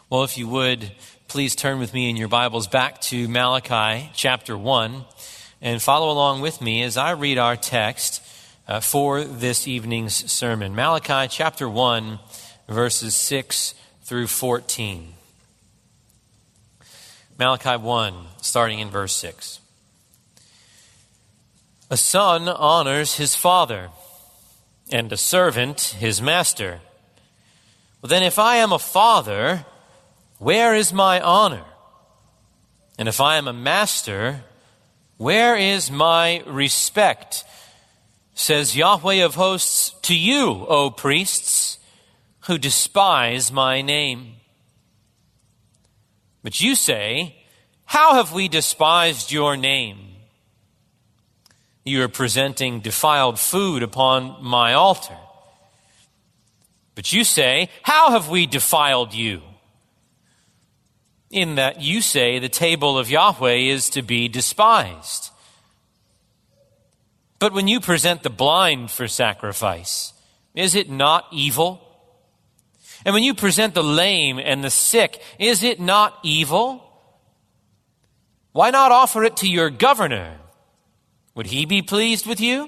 Well, if you would, please turn with me in your Bibles back to Malachi chapter 1 and follow along with me as I read our text for this evening's sermon. Malachi chapter 1, verses 6 through 14. Malachi 1, starting in verse 6. A son honors his father, and a servant his master. Well, then if I am a father, where is my honor? And if I am a master, where is my respect? Says Yahweh of hosts to you, O priests, who despise my name. But you say, how have we despised your name? You are presenting defiled food upon my altar. But you say, how have we defiled you? In that you say the table of Yahweh is to be despised. But when you present the blind for sacrifice, is it not evil? And when you present the lame and the sick, is it not evil? Why not offer it to your governor? Would he be pleased with you?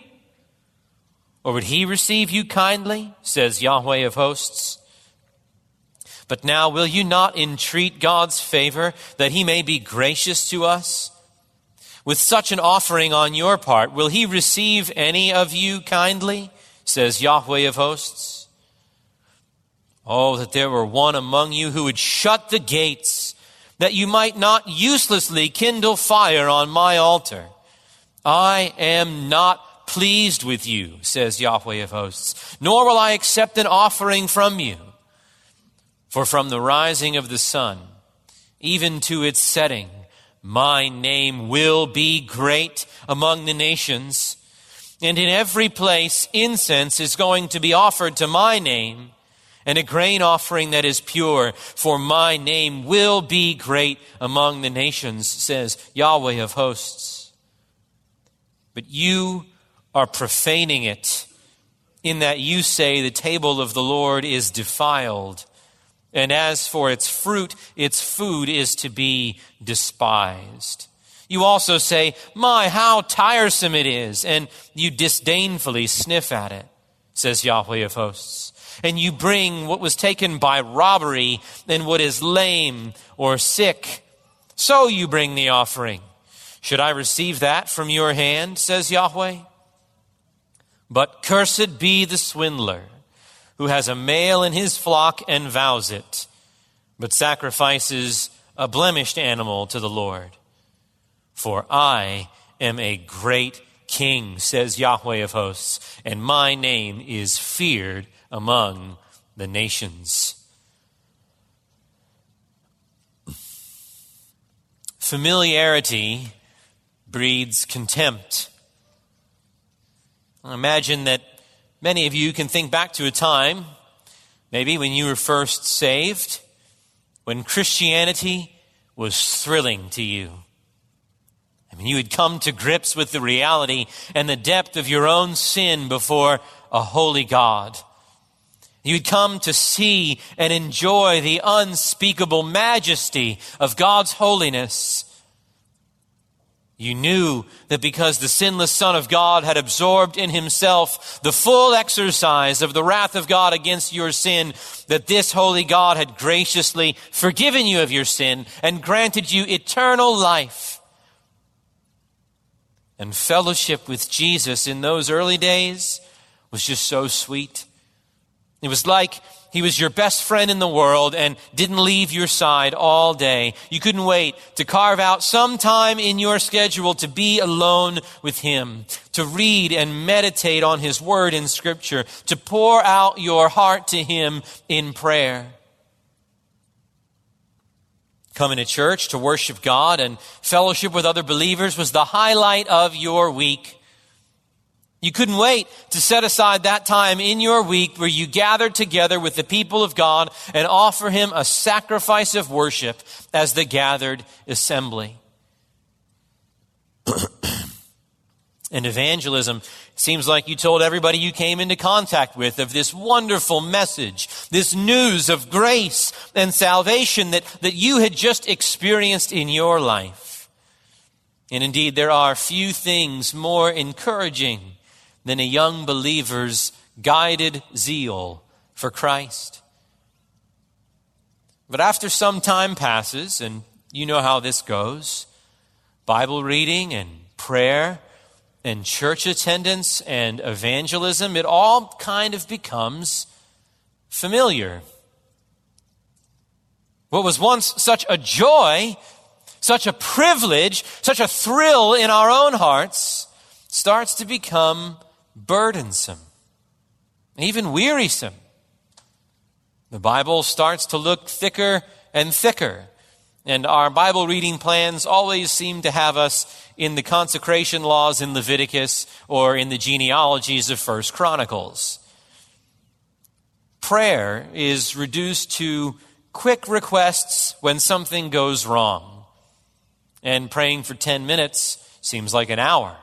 Or would he receive you kindly? Says Yahweh of hosts. But now will you not entreat God's favor that he may be gracious to us? With such an offering on your part, will he receive any of you kindly? Says Yahweh of hosts. Oh, that there were one among you who would shut the gates, that you might not uselessly kindle fire on my altar. I am not pleased with you, says Yahweh of hosts, nor will I accept an offering from you. For from the rising of the sun, even to its setting, my name will be great among the nations. And in every place, incense is going to be offered to my name, and a grain offering that is pure, for my name will be great among the nations, says Yahweh of hosts. But you are profaning it, in that you say the table of the Lord is defiled. And as for its fruit, its food is to be despised. You also say, my, how tiresome it is, and you disdainfully sniff at it, says Yahweh of hosts. And you bring what was taken by robbery and what is lame or sick. So you bring the offering. Should I receive that from your hand, says Yahweh? But cursed be the swindler, who has a male in his flock and vows it, but sacrifices a blemished animal to the Lord. For I am a great king, says Yahweh of hosts, and my name is feared among the nations. Familiarity breeds contempt. Imagine that many of you can think back to a time, maybe when you were first saved, when Christianity was thrilling to you. I mean, you had come to grips with the reality and the depth of your own sin before a holy God. You had come to see and enjoy the unspeakable majesty of God's holiness. You knew that because the sinless Son of God had absorbed in himself the full exercise of the wrath of God against your sin, that this holy God had graciously forgiven you of your sin and granted you eternal life. And fellowship with Jesus in those early days was just so sweet. It was like he was your best friend in the world and didn't leave your side all day. You couldn't wait to carve out some time in your schedule to be alone with him, to read and meditate on his word in Scripture, to pour out your heart to him in prayer. Coming to church to worship God and fellowship with other believers was the highlight of your week. You couldn't wait to set aside that time in your week where you gathered together with the people of God and offer him a sacrifice of worship as the gathered assembly. And evangelism seems like you told everybody you came into contact with of this wonderful message, this news of grace and salvation that you had just experienced in your life. And indeed, there are few things more encouraging than a young believer's guided zeal for Christ. But after some time passes, and you know how this goes, Bible reading and prayer and church attendance and evangelism, it all kind of becomes familiar. What was once such a joy, such a privilege, such a thrill in our own hearts, starts to become burdensome, even wearisome. The Bible starts to look thicker and thicker, and our Bible reading plans always seem to have us in the consecration laws in Leviticus or in the genealogies of 1 Chronicles. Prayer is reduced to quick requests when something goes wrong, and praying for 10 minutes seems like an hour.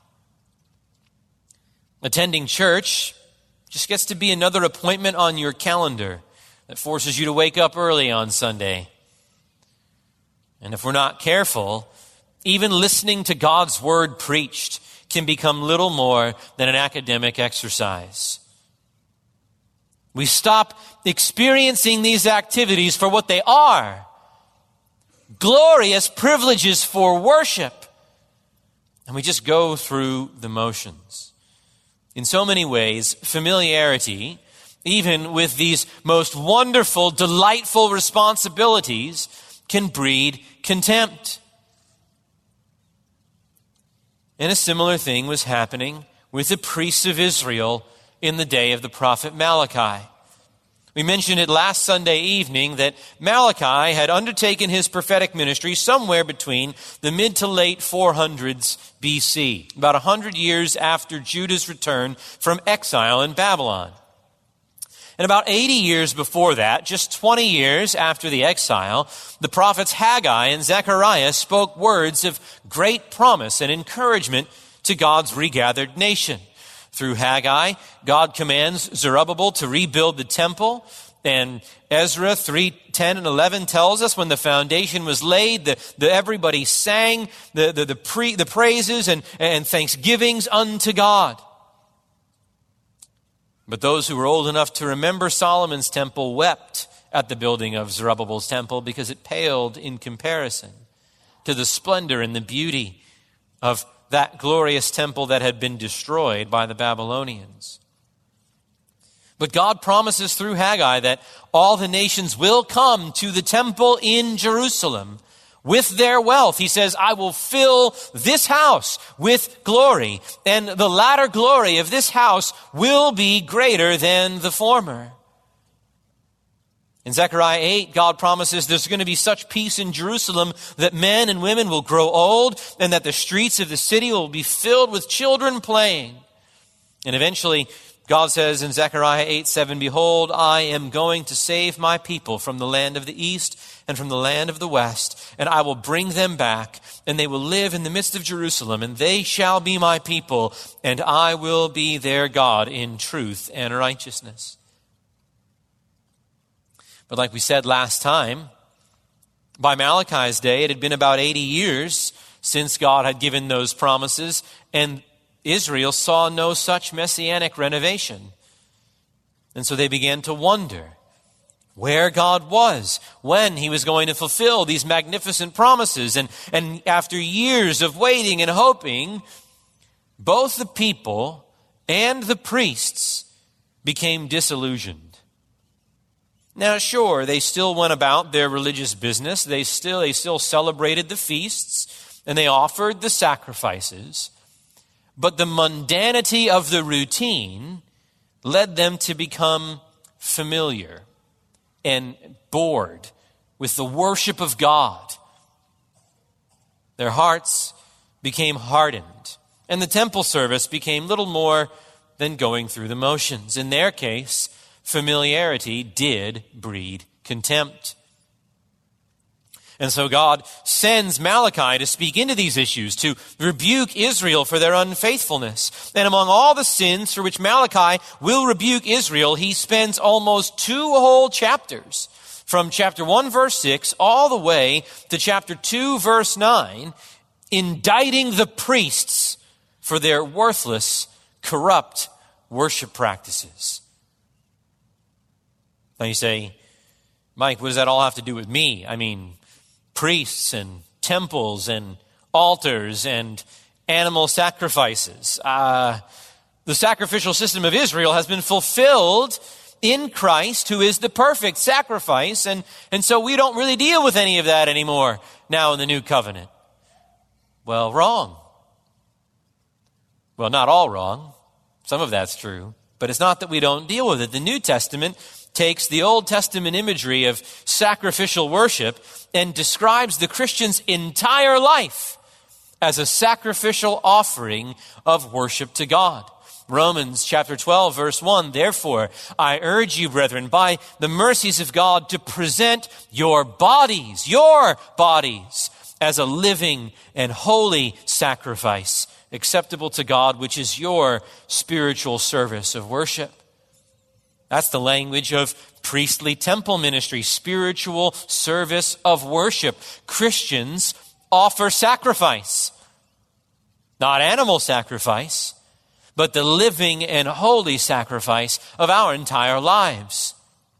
Attending church just gets to be another appointment on your calendar that forces you to wake up early on Sunday. And if we're not careful, even listening to God's word preached can become little more than an academic exercise. We stop experiencing these activities for what they are, glorious privileges for worship, and we just go through the motions. In so many ways, familiarity, even with these most wonderful, delightful responsibilities, can breed contempt. And a similar thing was happening with the priests of Israel in the day of the prophet Malachi. We mentioned it last Sunday evening that Malachi had undertaken his prophetic ministry somewhere between the mid to late 400s BC, about 100 years after Judah's return from exile in Babylon. And about 80 years before that, just 20 years after the exile, the prophets Haggai and Zechariah spoke words of great promise and encouragement to God's regathered nation. Through Haggai, God commands Zerubbabel to rebuild the temple. And Ezra 3:10 and 11 tells us when the foundation was laid, everybody sang the praises and thanksgivings unto God. But those who were old enough to remember Solomon's temple wept at the building of Zerubbabel's temple because it paled in comparison to the splendor and the beauty of that glorious temple that had been destroyed by the Babylonians. But God promises through Haggai that all the nations will come to the temple in Jerusalem with their wealth. He says, I will fill this house with glory, and the latter glory of this house will be greater than the former. In Zechariah 8, God promises there's going to be such peace in Jerusalem that men and women will grow old and that the streets of the city will be filled with children playing. And eventually, God says in Zechariah 8:7, Behold, I am going to save my people from the land of the east and from the land of the west, and I will bring them back, and they will live in the midst of Jerusalem, and they shall be my people, and I will be their God in truth and righteousness. But like we said last time, by Malachi's day, it had been about 80 years since God had given those promises, and Israel saw no such messianic renovation. And so they began to wonder where God was, when he was going to fulfill these magnificent promises. And after years of waiting and hoping, both the people and the priests became disillusioned. Now, sure, they still went about their religious business. They still celebrated the feasts, and they offered the sacrifices. But the mundanity of the routine led them to become familiar and bored with the worship of God. Their hearts became hardened, and the temple service became little more than going through the motions. In their case, familiarity did breed contempt. And so God sends Malachi to speak into these issues, to rebuke Israel for their unfaithfulness. And among all the sins for which Malachi will rebuke Israel, he spends almost 2 whole chapters, from chapter 1, verse 6, all the way to chapter 2, verse 9, indicting the priests for their worthless, corrupt worship practices. Now you say, Mike, what does that all have to do with me? I mean, priests and temples and altars and animal sacrifices. The sacrificial system of Israel has been fulfilled in Christ, who is the perfect sacrifice, and so we don't really deal with any of that anymore now in the new covenant. Well, wrong. Well, not all wrong. Some of that's true, but it's not that we don't deal with it. The New Testament takes the Old Testament imagery of sacrificial worship and describes the Christian's entire life as a sacrificial offering of worship to God. Romans chapter 12, verse 1, therefore, I urge you, brethren, by the mercies of God, to present your bodies, as a living and holy sacrifice, acceptable to God, which is your spiritual service of worship. That's the language of priestly temple ministry, spiritual service of worship. Christians offer sacrifice, not animal sacrifice, but the living and holy sacrifice of our entire lives.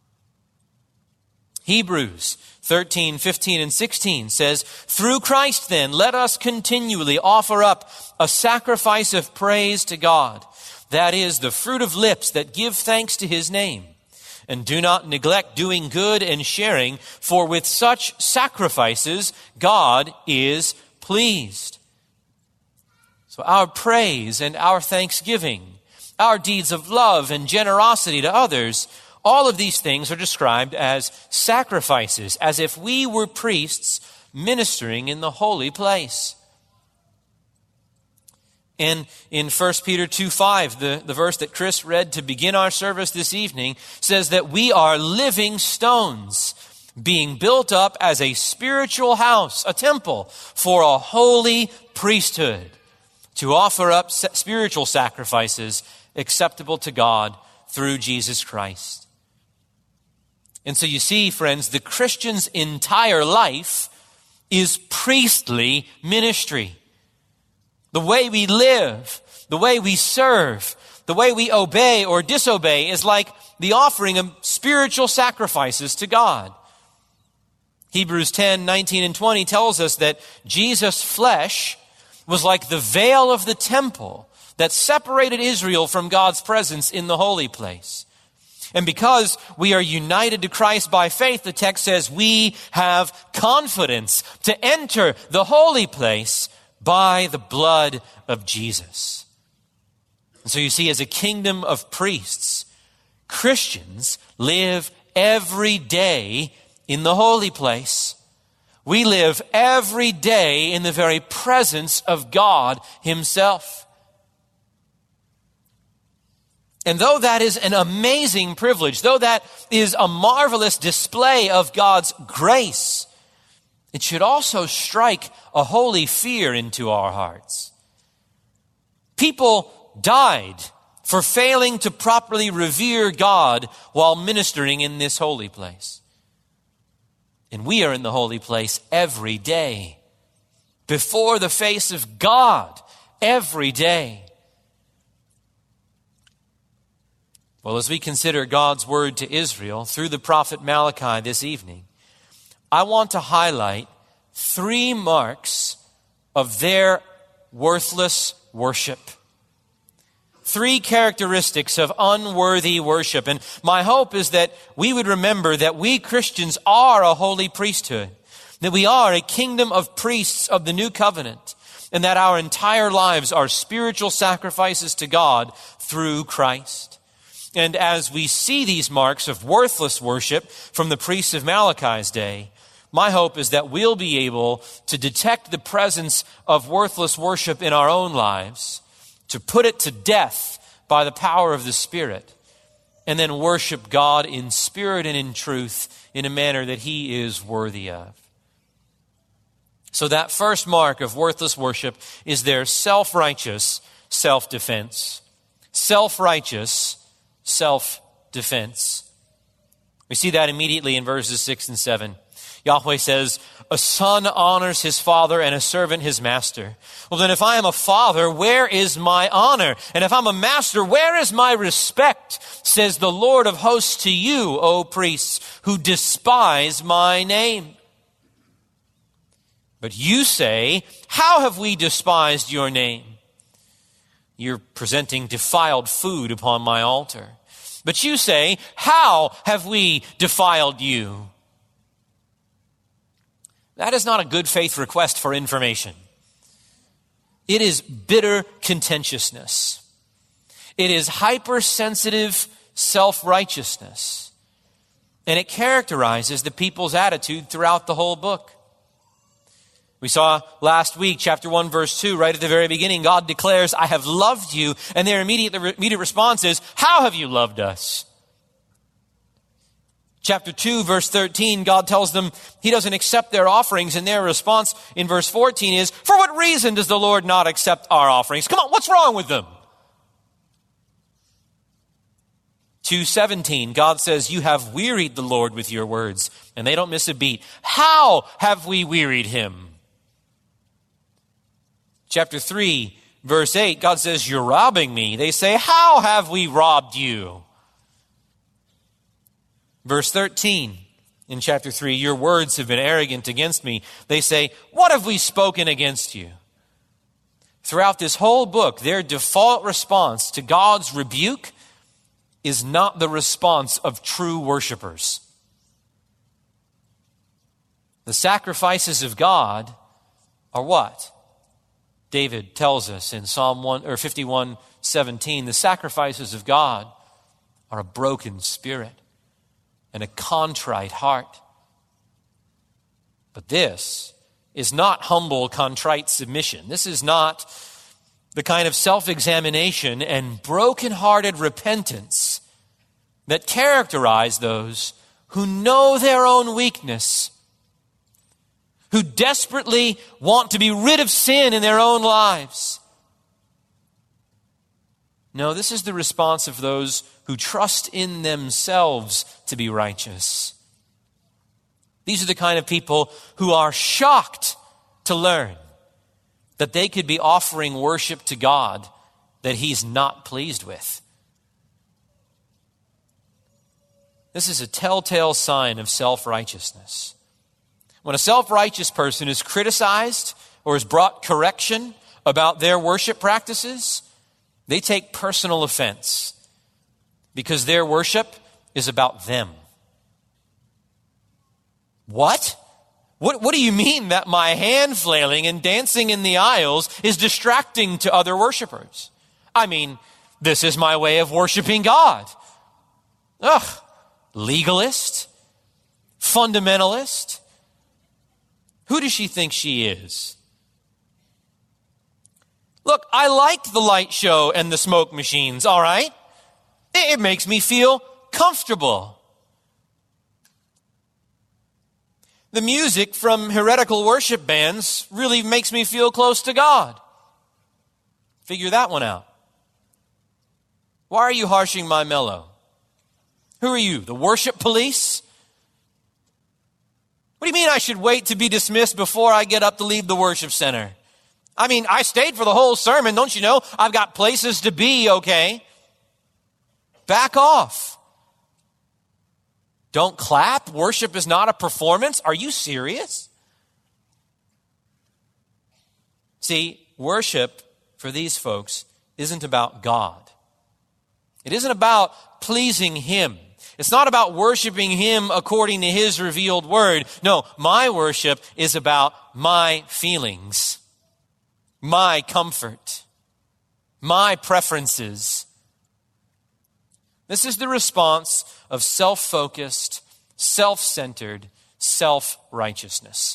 Hebrews 13, 15, and 16 says, through Christ then, let us continually offer up a sacrifice of praise to God. That is the fruit of lips that give thanks to his name. And do not neglect doing good and sharing, for with such sacrifices God is pleased. So our praise and our thanksgiving, our deeds of love and generosity to others, all of these things are described as sacrifices, as if we were priests ministering in the holy place. And in 1 Peter 2:5, the verse that Chris read to begin our service this evening, says that we are living stones being built up as a spiritual house, a temple, for a holy priesthood, to offer up spiritual sacrifices acceptable to God through Jesus Christ. And so you see, friends, the Christian's entire life is priestly ministry. The way we live, the way we serve, the way we obey or disobey is like the offering of spiritual sacrifices to God. Hebrews 10, 19, and 20 tells us that Jesus' flesh was like the veil of the temple that separated Israel from God's presence in the holy place. And because we are united to Christ by faith, the text says we have confidence to enter the holy place by the blood of Jesus. And so you see, as a kingdom of priests, Christians live every day in the holy place. We live every day in the very presence of God himself. And though that is an amazing privilege, though that is a marvelous display of God's grace, it should also strike a holy fear into our hearts. People died for failing to properly revere God while ministering in this holy place. And we are in the holy place every day, before the face of God every day. Well, as we consider God's word to Israel through the prophet Malachi this evening, I want to highlight 3 marks of their worthless worship. 3 characteristics of unworthy worship. And my hope is that we would remember that we Christians are a holy priesthood, that we are a kingdom of priests of the new covenant, and that our entire lives are spiritual sacrifices to God through Christ. And as we see these marks of worthless worship from the priests of Malachi's day, my hope is that we'll be able to detect the presence of worthless worship in our own lives, to put it to death by the power of the Spirit, and then worship God in spirit and in truth in a manner that he is worthy of. So that first mark of worthless worship is their self-righteous self-defense. Self-righteous self-defense. We see that immediately in verses 6 and 7. Yahweh says, a son honors his father and a servant his master. Well, then if I am a father, where is my honor? And if I'm a master, where is my respect? Says the Lord of hosts to you, O priests, who despise my name. But you say, how have we despised your name? You're presenting defiled food upon my altar. But you say, how have we defiled you? That is not a good faith request for information. It is bitter contentiousness. It is hypersensitive self-righteousness. And it characterizes the people's attitude throughout the whole book. We saw last week, chapter 1, verse 2, right at the very beginning, God declares, I have loved you. And their immediate response is, how have you loved us? Chapter 2, verse 13, God tells them he doesn't accept their offerings. And their response in verse 14 is, for what reason does the Lord not accept our offerings? Come on, what's wrong with them? 2:17, God says, you have wearied the Lord with your words. And they don't miss a beat. How have we wearied him? Chapter 3, verse 8, God says, you're robbing me. They say, how have we robbed you? Verse 13, in chapter 3, your words have been arrogant against me. They say, what have we spoken against you? Throughout this whole book, their default response to God's rebuke is not the response of true worshipers. The sacrifices of God are what? David tells us in Psalm 51:17, the sacrifices of God are a broken spirit and a contrite heart. But this is not humble, contrite submission. This is not the kind of self-examination and broken-hearted repentance that characterize those who know their own weakness, who desperately want to be rid of sin in their own lives. No, this is the response of those who trust in themselves to be righteous. These are the kind of people who are shocked to learn that they could be offering worship to God that he's not pleased with. This is a telltale sign of self-righteousness. When a self-righteous person is criticized or is brought correction about their worship practices, they take personal offense because their worship is about them. What? What do you mean that my hand flailing and dancing in the aisles is distracting to other worshipers? I mean, this is my way of worshiping God. Ugh, legalist, fundamentalist. Who does she think she is? Look, I like the light show and the smoke machines, all right? It makes me feel comfortable. The music from heretical worship bands really makes me feel close to God. Figure that one out. Why are you harshing my mellow? Who are you, the worship police? What do you mean I should wait to be dismissed before I get up to leave the worship center? I mean, I stayed for the whole sermon. Don't you know I've got places to be, okay? Back off. Don't clap. Worship is not a performance. Are you serious? See, worship for these folks isn't about God. It isn't about pleasing him. It's not about worshiping him according to his revealed word. No, my worship is about my feelings, my comfort, my preferences. This is the response of self-focused, self-centered, self-righteousness.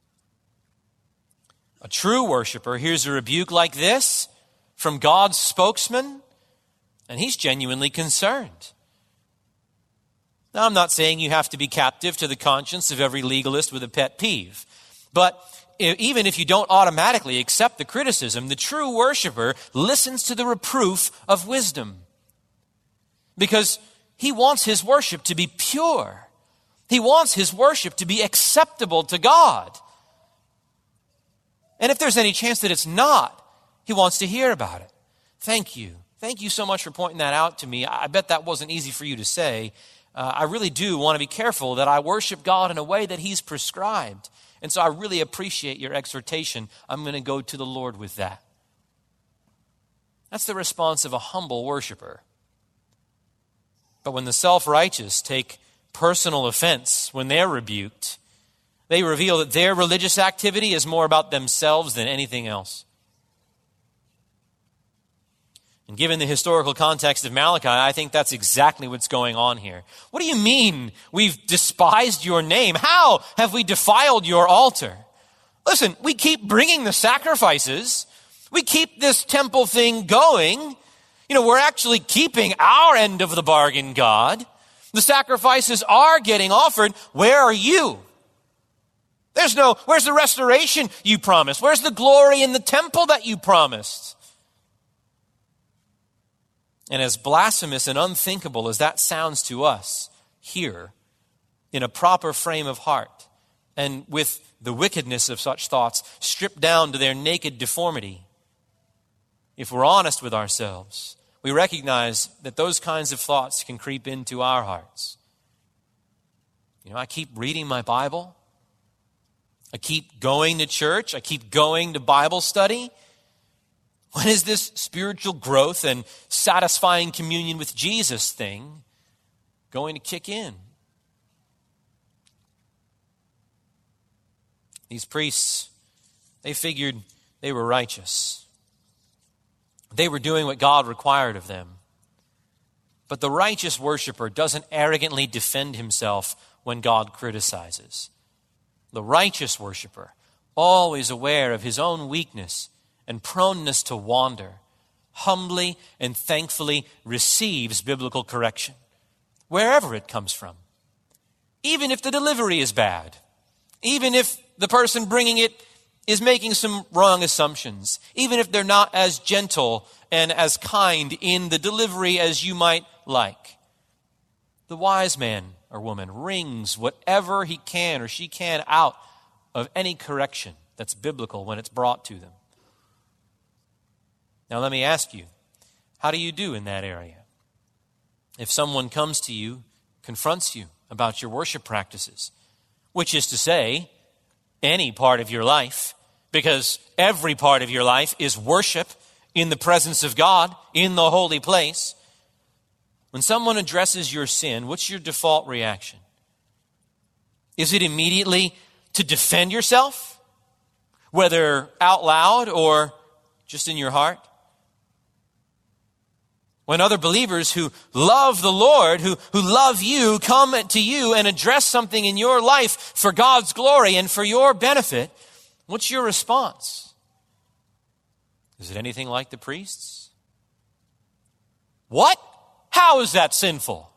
A true worshiper hears a rebuke like this from God's spokesman, and he's genuinely concerned. Now, I'm not saying you have to be captive to the conscience of every legalist with a pet peeve, but even if you don't automatically accept the criticism, the true worshiper listens to the reproof of wisdom. Because he wants his worship to be pure. He wants his worship to be acceptable to God. And if there's any chance that it's not, he wants to hear about it. Thank you. Thank you so much for pointing that out to me. I bet that wasn't easy for you to say. I really do want to be careful that I worship God in a way that he's prescribed. And so I really appreciate your exhortation. I'm going to go to the Lord with that. That's the response of a humble worshiper. But when the self-righteous take personal offense when they're rebuked, they reveal that their religious activity is more about themselves than anything else. And given the historical context of Malachi, I think that's exactly what's going on here. What do you mean we've despised your name? How have we defiled your altar? Listen, we keep bringing the sacrifices. We keep this temple thing going. We're actually keeping our end of the bargain, God. The sacrifices are getting offered. Where are you? Where's the restoration you promised? Where's the glory in the temple that you promised? And as blasphemous and unthinkable as that sounds to us here, in a proper frame of heart, and with the wickedness of such thoughts stripped down to their naked deformity, if we're honest with ourselves, we recognize that those kinds of thoughts can creep into our hearts. I keep reading my Bible. I keep going to church. I keep going to Bible study. When is this spiritual growth and satisfying communion with Jesus thing going to kick in? These priests, they figured they were righteous. They were doing what God required of them. But the righteous worshiper doesn't arrogantly defend himself when God criticizes. The righteous worshiper, always aware of his own weakness and proneness to wander, humbly and thankfully receives biblical correction, wherever it comes from. Even if the delivery is bad, even if the person bringing it is making some wrong assumptions, even if they're not as gentle and as kind in the delivery as you might like. The wise man or woman wrings whatever he can or she can out of any correction that's biblical when it's brought to them. Now let me ask you, how do you do in that area? If someone comes to you, confronts you about your worship practices, which is to say, any part of your life, because every part of your life is worship in the presence of God, in the holy place. When someone addresses your sin, what's your default reaction? Is it immediately to defend yourself, whether out loud or just in your heart? When other believers who love the Lord, who love you, come to you and address something in your life for God's glory and for your benefit, what's your response? Is it anything like the priests? What? How is that sinful?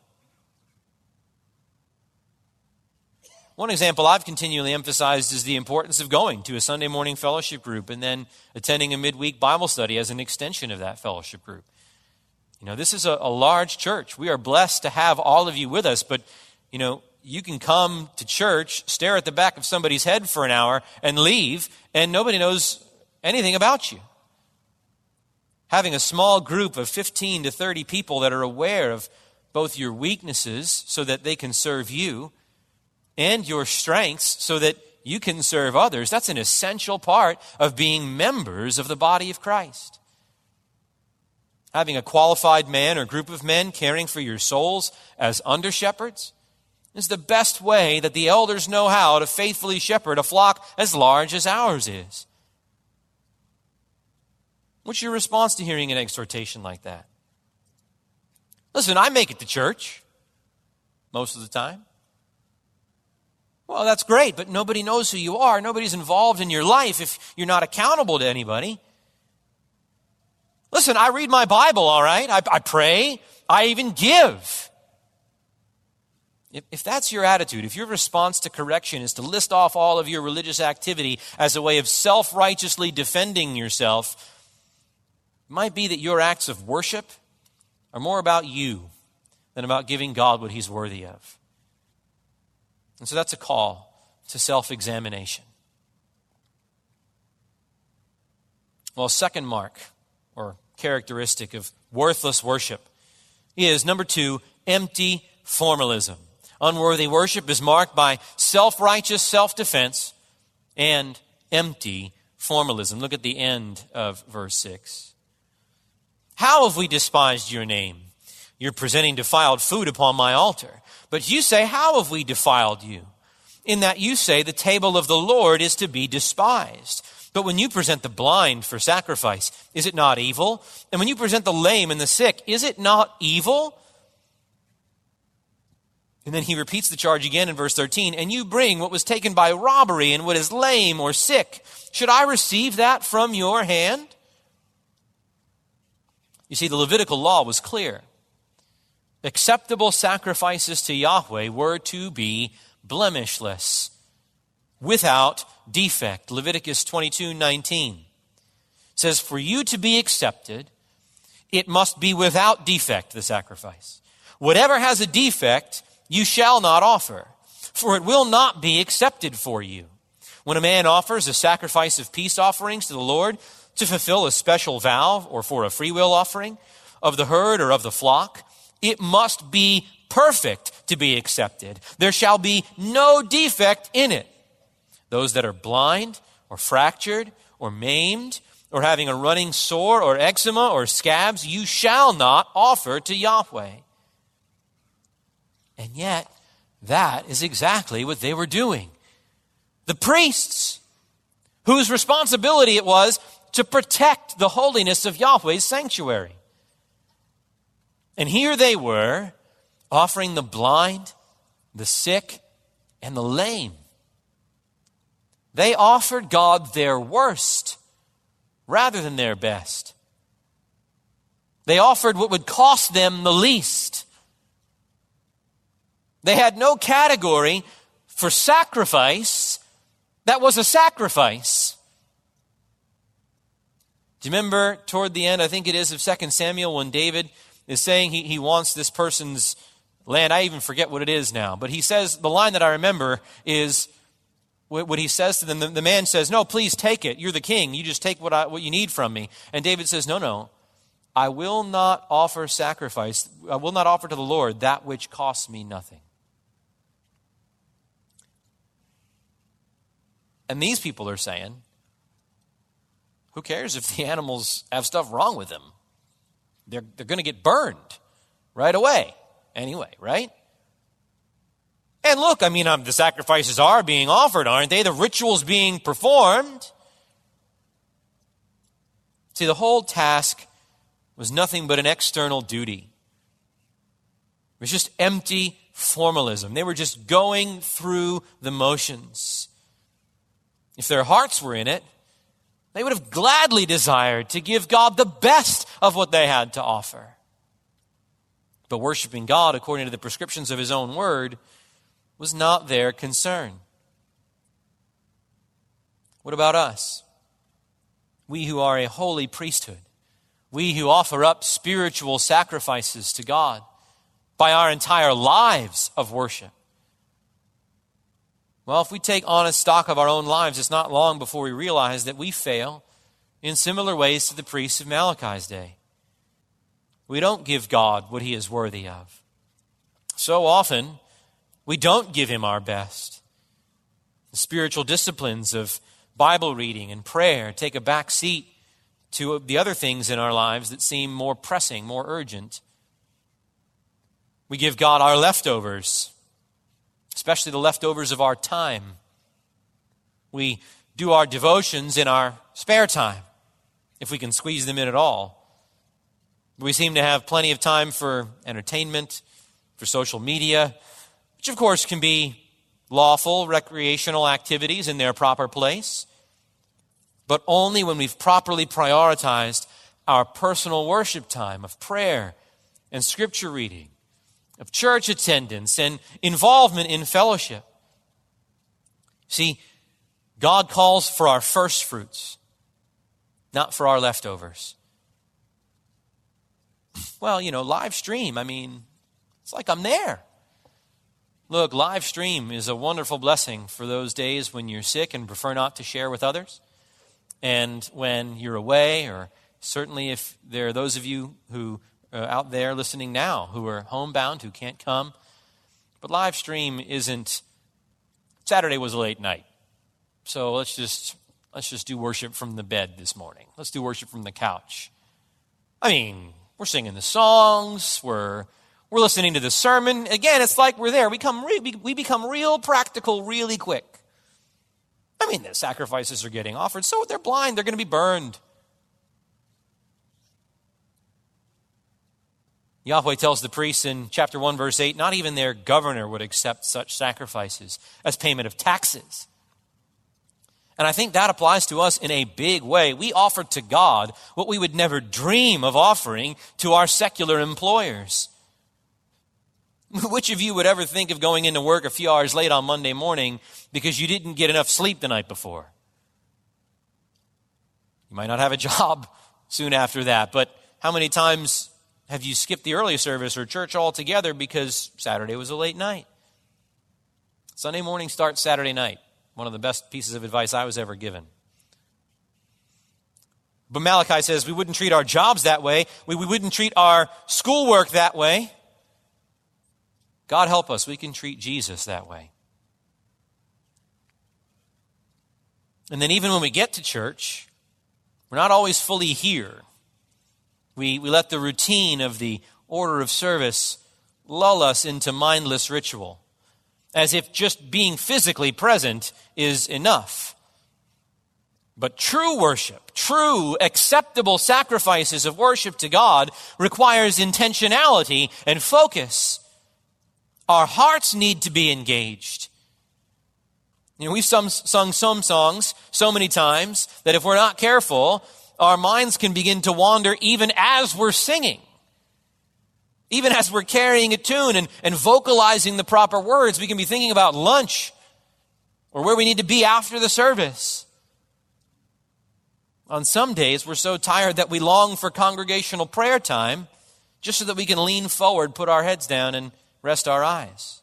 One example I've continually emphasized is the importance of going to a Sunday morning fellowship group and then attending a midweek Bible study as an extension of that fellowship group. This is a large church. We are blessed to have all of you with us, but, you can come to church, stare at the back of somebody's head for an hour, and leave, and nobody knows anything about you. Having a small group of 15 to 30 people that are aware of both your weaknesses so that they can serve you and your strengths so that you can serve others, that's an essential part of being members of the body of Christ. Having a qualified man or group of men caring for your souls as under-shepherds is the best way that the elders know how to faithfully shepherd a flock as large as ours is. What's your response to hearing an exhortation like that? Listen, I make it to church most of the time. Well, that's great, but nobody knows who you are. Nobody's involved in your life if you're not accountable to anybody. Listen, I read my Bible, all right? I pray. I even give. If that's your attitude, if your response to correction is to list off all of your religious activity as a way of self-righteously defending yourself, it might be that your acts of worship are more about you than about giving God what he's worthy of. And so that's a call to self-examination. Well, second mark or characteristic of worthless worship is, number 2, empty formalism. Unworthy worship is marked by self-righteous self-defense and empty formalism. Look at the end of verse 6. How have we despised your name? You're presenting defiled food upon my altar. But you say, how have we defiled you? In that you say the table of the Lord is to be despised. But when you present the blind for sacrifice, is it not evil? And when you present the lame and the sick, is it not evil? And then he repeats the charge again in verse 13. And you bring what was taken by robbery and what is lame or sick. Should I receive that from your hand? You see, the Levitical law was clear. Acceptable sacrifices to Yahweh were to be blemishless, without defect. Leviticus 22:19 says, for you to be accepted, it must be without defect, the sacrifice. Whatever has a defect, you shall not offer, for it will not be accepted for you. When a man offers a sacrifice of peace offerings to the Lord to fulfill a special vow or for a freewill offering of the herd or of the flock, it must be perfect to be accepted. There shall be no defect in it. Those that are blind or fractured or maimed or having a running sore or eczema or scabs, you shall not offer to Yahweh. And yet, that is exactly what they were doing. The priests, whose responsibility it was to protect the holiness of Yahweh's sanctuary. And here they were, offering the blind, the sick, and the lame. They offered God their worst rather than their best. They offered what would cost them the least. They had no category for sacrifice that was a sacrifice. Do you remember toward the end, I think it is, of 2 Samuel, when David is saying he wants this person's land? I even forget what it is now. But he says, the line that I remember is, what he says to them, the man says, no, please take it. You're the king. You just take what you need from me. And David says, no. I will not offer sacrifice. I will not offer to the Lord that which costs me nothing. And these people are saying, who cares if the animals have stuff wrong with them? They're going to get burned right away anyway, right? And look, the sacrifices are being offered, aren't they? The rituals being performed. See, the whole task was nothing but an external duty. It was just empty formalism. They were just going through the motions. If their hearts were in it, they would have gladly desired to give God the best of what they had to offer. But worshiping God according to the prescriptions of his own word was not their concern. What about us? We who are a holy priesthood, we who offer up spiritual sacrifices to God by our entire lives of worship. Well, if we take honest stock of our own lives, it's not long before we realize that we fail in similar ways to the priests of Malachi's day. We don't give God what he is worthy of. So often, we don't give him our best. The spiritual disciplines of Bible reading and prayer take a back seat to the other things in our lives that seem more pressing, more urgent. We give God our leftovers, especially the leftovers of our time. We do our devotions in our spare time, if we can squeeze them in at all. We seem to have plenty of time for entertainment, for social media, which of course can be lawful recreational activities in their proper place, but only when we've properly prioritized our personal worship time of prayer and scripture reading of church attendance and involvement in fellowship. See, God calls for our first fruits, not for our leftovers. Well, live stream, it's like I'm there. Look, live stream is a wonderful blessing for those days when you're sick and prefer not to share with others. And when you're away, or certainly if there are those of you who are out there listening now who are homebound, who can't come. But live stream isn't, Saturday was a late night. So let's just do worship from the bed this morning. Let's do worship from the couch. We're singing the songs, we're listening to the sermon. Again, it's like we're there. We become real practical really quick. The sacrifices are getting offered. So they're blind. They're going to be burned. Yahweh tells the priests in chapter 1, verse 8, not even their governor would accept such sacrifices as payment of taxes. And I think that applies to us in a big way. We offer to God what we would never dream of offering to our secular employers. Which of you would ever think of going into work a few hours late on Monday morning because you didn't get enough sleep the night before? You might not have a job soon after that, but how many times have you skipped the early service or church altogether because Saturday was a late night? Sunday morning starts Saturday night. One of the best pieces of advice I was ever given. But Malachi says we wouldn't treat our jobs that way. We wouldn't treat our schoolwork that way. God help us, we can treat Jesus that way. And then even when we get to church, we're not always fully here. We let the routine of the order of service lull us into mindless ritual, as if just being physically present is enough. But true worship, true acceptable sacrifices of worship to God requires intentionality and focus. Our hearts need to be engaged. We've sung some songs so many times that if we're not careful, our minds can begin to wander even as we're singing. Even as we're carrying a tune and vocalizing the proper words, we can be thinking about lunch or where we need to be after the service. On some days, we're so tired that we long for congregational prayer time just so that we can lean forward, put our heads down, and rest our eyes.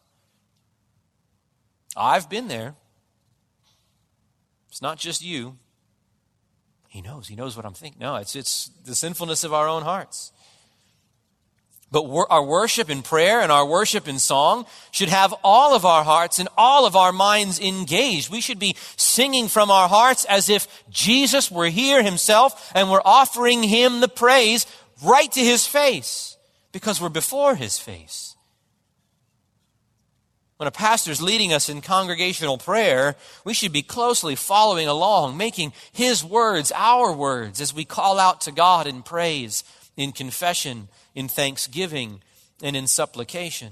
I've been there. It's not just you. He knows what I'm thinking. No, it's the sinfulness of our own hearts. But our worship in prayer and our worship in song should have all of our hearts and all of our minds engaged. We should be singing from our hearts as if Jesus were here himself and we're offering him the praise right to his face because we're before his face. When a pastor's leading us in congregational prayer, we should be closely following along, making his words our words as we call out to God in praise, in confession, in thanksgiving, and in supplication.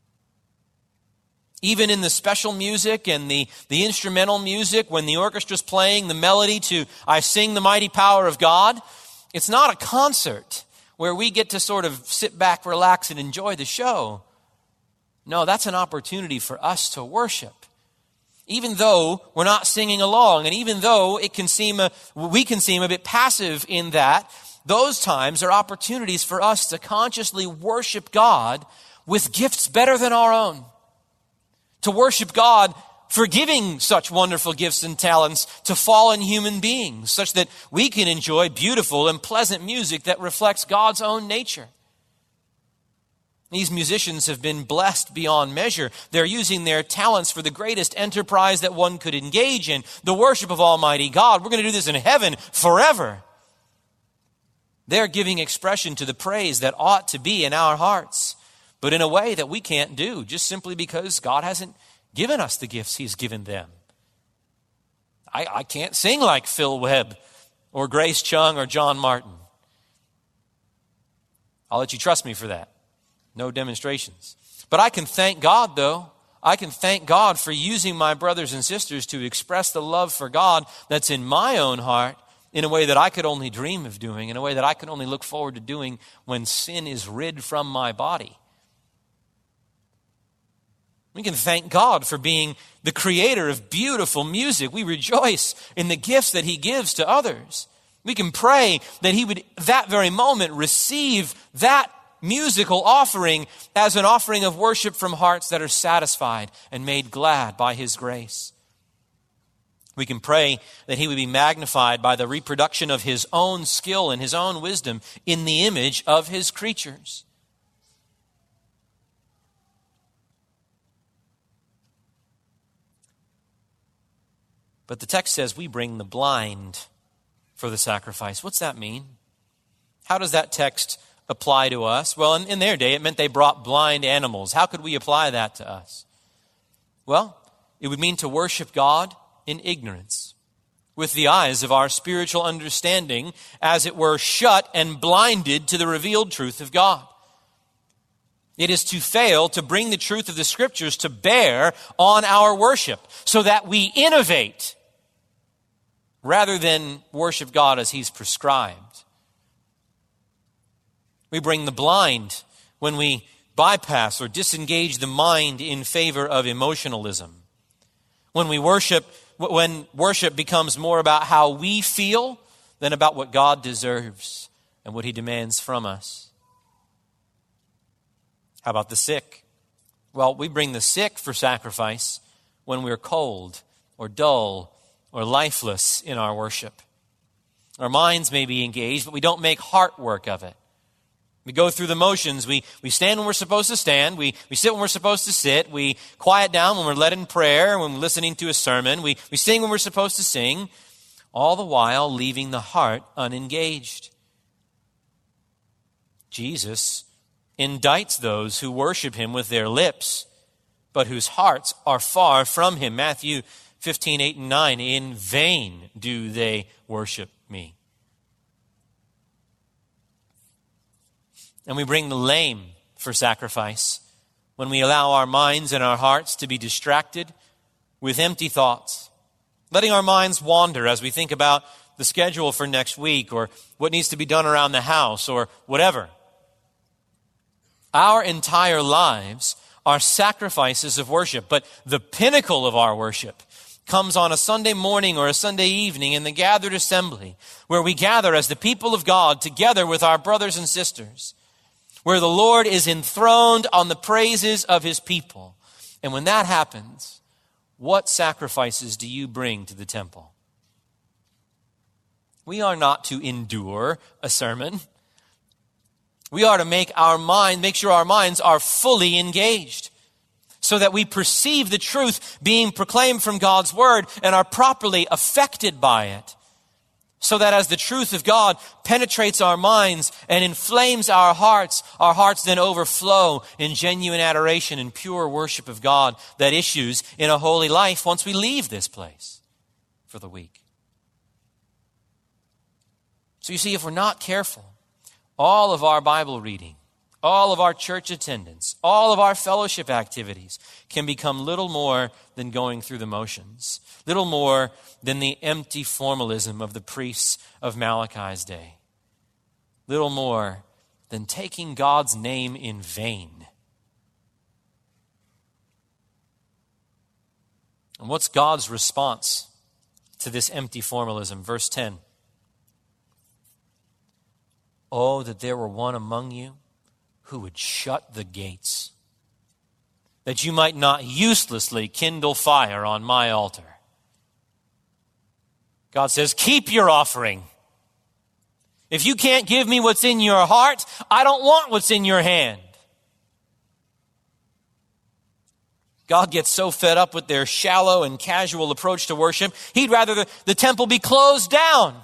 Even in the special music and the instrumental music, when the orchestra's playing the melody to I Sing the Mighty Power of God, it's not a concert where we get to sort of sit back, relax, and enjoy the show. No, that's an opportunity for us to worship. Even though we're not singing along, and even though we can seem a bit passive in that, those times are opportunities for us to consciously worship God with gifts better than our own. To worship God for giving such wonderful gifts and talents to fallen human beings, such that we can enjoy beautiful and pleasant music that reflects God's own nature. These musicians have been blessed beyond measure. They're using their talents for the greatest enterprise that one could engage in, the worship of Almighty God. We're going to do this in heaven forever. They're giving expression to the praise that ought to be in our hearts, but in a way that we can't do, just simply because God hasn't given us the gifts he's given them. I can't sing like Phil Webb or Grace Chung or John Martin. I'll let you trust me for that. No demonstrations. But I can thank God, though. I can thank God for using my brothers and sisters to express the love for God that's in my own heart in a way that I could only dream of doing, in a way that I could only look forward to doing when sin is rid from my body. We can thank God for being the creator of beautiful music. We rejoice in the gifts that he gives to others. We can pray that he would, that very moment, receive that musical offering as an offering of worship from hearts that are satisfied and made glad by his grace. We can pray that he would be magnified by the reproduction of his own skill and his own wisdom in the image of his creatures. But the text says we bring the blind for the sacrifice. What's that mean? How does that text apply to us? Well, in their day, it meant they brought blind animals. How could we apply that to us? Well, it would mean to worship God in ignorance, with the eyes of our spiritual understanding, as it were, shut and blinded to the revealed truth of God. It is to fail to bring the truth of the Scriptures to bear on our worship so that we innovate rather than worship God as he's prescribed. We bring the blind when we bypass or disengage the mind in favor of emotionalism. When worship becomes more about how we feel than about what God deserves and what he demands from us. How about the sick? Well, we bring the sick for sacrifice when we're cold or dull or lifeless in our worship. Our minds may be engaged, but we don't make heart work of it. We go through the motions. We stand when we're supposed to stand. We sit when we're supposed to sit. We quiet down when we're led in prayer, when we're listening to a sermon. We sing when we're supposed to sing, all the while leaving the heart unengaged. Jesus indicts those who worship him with their lips, but whose hearts are far from him. Matthew 15:8-9, in vain do they worship me. And we bring the lame for sacrifice when we allow our minds and our hearts to be distracted with empty thoughts, letting our minds wander as we think about the schedule for next week or what needs to be done around the house or whatever. Our entire lives are sacrifices of worship, but the pinnacle of our worship comes on a Sunday morning or a Sunday evening in the gathered assembly, where we gather as the people of God together with our brothers and sisters, where the Lord is enthroned on the praises of his people. And when that happens, what sacrifices do you bring to the temple? We are not to endure a sermon. We are to make sure our minds are fully engaged so that we perceive the truth being proclaimed from God's word and are properly affected by it. So that as the truth of God penetrates our minds and inflames our hearts then overflow in genuine adoration and pure worship of God that issues in a holy life once we leave this place for the week. So you see, if we're not careful, all of our Bible reading, all of our church attendance, all of our fellowship activities can become little more than going through the motions, little more than the empty formalism of the priests of Malachi's day, little more than taking God's name in vain. And what's God's response to this empty formalism? Verse 10. Oh, that there were one among you who would shut the gates, that you might not uselessly kindle fire on my altar. God says, keep your offering. If you can't give me what's in your heart, I don't want what's in your hand. God gets so fed up with their shallow and casual approach to worship, he'd rather the temple be closed down.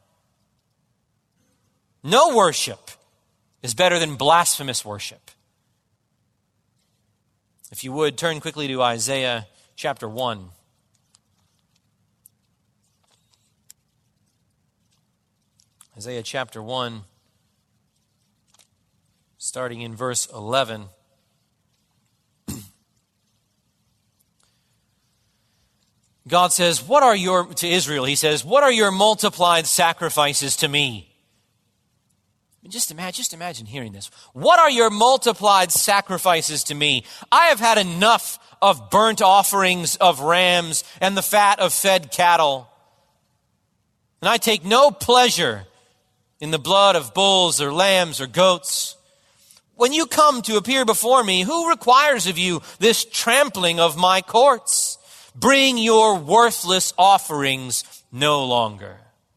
No worship is better than blasphemous worship. If you would, turn quickly to Isaiah chapter 1. Isaiah chapter 1, starting in verse 11. God says, to Israel, he says, what are your multiplied sacrifices to me? Just imagine hearing this. What are your multiplied sacrifices to me? I have had enough of burnt offerings of rams and the fat of fed cattle. And I take no pleasure in the blood of bulls or lambs or goats. When you come to appear before me, who requires of you this trampling of my courts? Bring your worthless offerings no longer.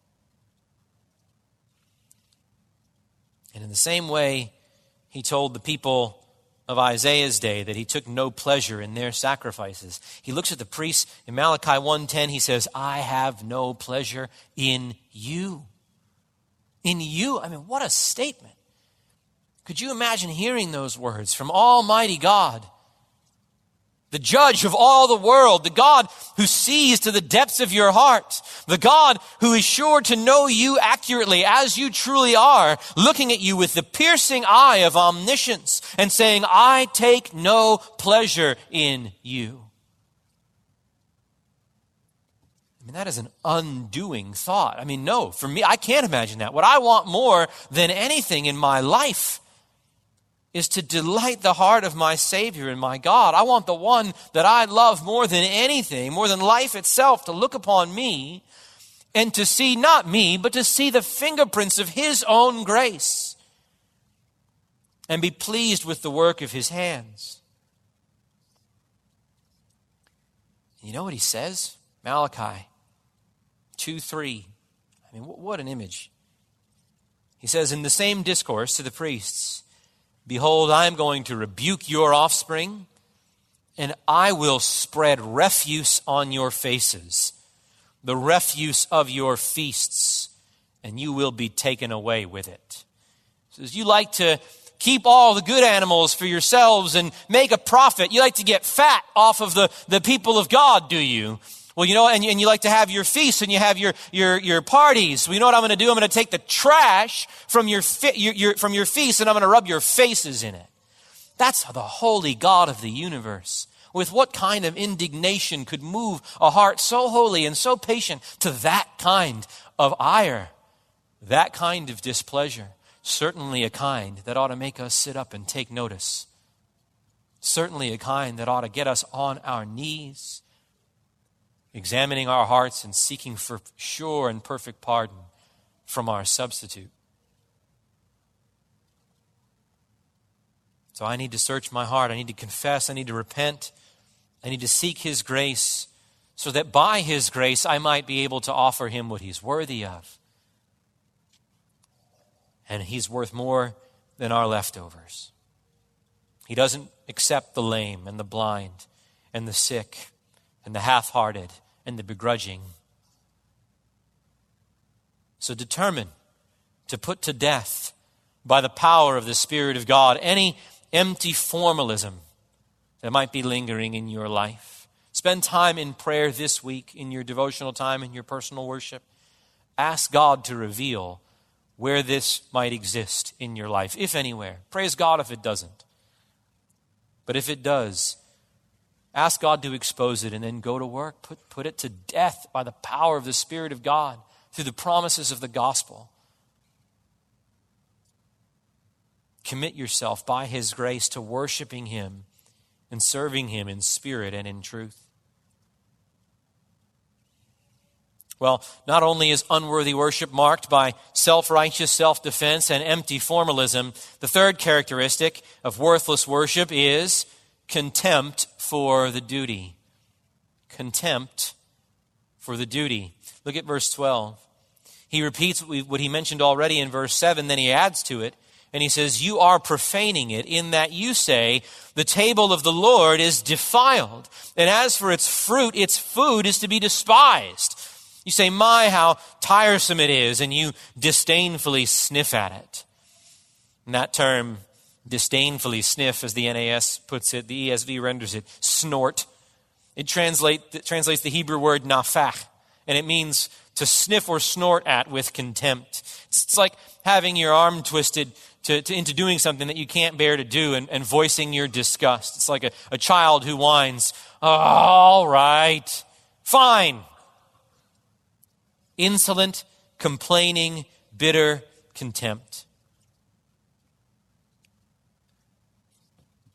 And in the same way, he told the people of Isaiah's day that he took no pleasure in their sacrifices. He looks at the priests in Malachi 1:10. He says, I have no pleasure in you. In you. I mean, what a statement. Could you imagine hearing those words from Almighty God, the judge of all the world, the God who sees to the depths of your heart, the God who is sure to know you accurately as you truly are, looking at you with the piercing eye of omniscience and saying, I take no pleasure in you. I mean, that is an undoing thought. I mean, no, for me, I can't imagine that. What I want more than anything in my life is to delight the heart of my Savior and my God. I want the one that I love more than anything, more than life itself, to look upon me and to see not me, but to see the fingerprints of his own grace and be pleased with the work of his hands. You know what he says? Malachi 2:3. I mean, what an image. He says in the same discourse to the priests, behold, I am going to rebuke your offspring, and I will spread refuse on your faces, the refuse of your feasts, and you will be taken away with it. He says, you like to keep all the good animals for yourselves and make a profit. You like to get fat off of the people of God, do you? Well, you know, and you like to have your feasts and you have your parties. Well, you know what I'm going to do? I'm going to take the trash from your feast and I'm going to rub your faces in it. That's the holy God of the universe. With what kind of indignation could move a heart so holy and so patient to that kind of ire, that kind of displeasure? Certainly a kind that ought to make us sit up and take notice. Certainly a kind that ought to get us on our knees, examining our hearts and seeking for sure and perfect pardon from our substitute. So I need to search my heart. I need to confess. I need to repent. I need to seek his grace so that by his grace I might be able to offer him what he's worthy of. And he's worth more than our leftovers. He doesn't accept the lame and the blind and the sick and the half-hearted and the begrudging. So determine to put to death by the power of the Spirit of God any empty formalism that might be lingering in your life. Spend time in prayer this week, in your devotional time, in your personal worship. Ask God to reveal where this might exist in your life, if anywhere. Praise God if it doesn't. But if it does, ask God to expose it and then go to work. Put it to death by the power of the Spirit of God through the promises of the gospel. Commit yourself by his grace to worshiping him and serving him in spirit and in truth. Well, not only is unworthy worship marked by self-righteous self-defense and empty formalism, the third characteristic of worthless worship is contempt for the duty. Contempt for the duty. Look at verse 12. He repeats what he mentioned already in verse 7, then he adds to it, and he says, you are profaning it in that you say, the table of the Lord is defiled, and as for its fruit, its food is to be despised. You say, my, how tiresome it is, and you disdainfully sniff at it. And that term, disdainfully sniff, as the NAS puts it, the ESV renders it, snort. It translates the Hebrew word nafach, and it means to sniff or snort at with contempt. It's like having your arm twisted into doing something that you can't bear to do and voicing your disgust. It's like a child who whines, oh, all right, fine. Insolent, complaining, bitter contempt.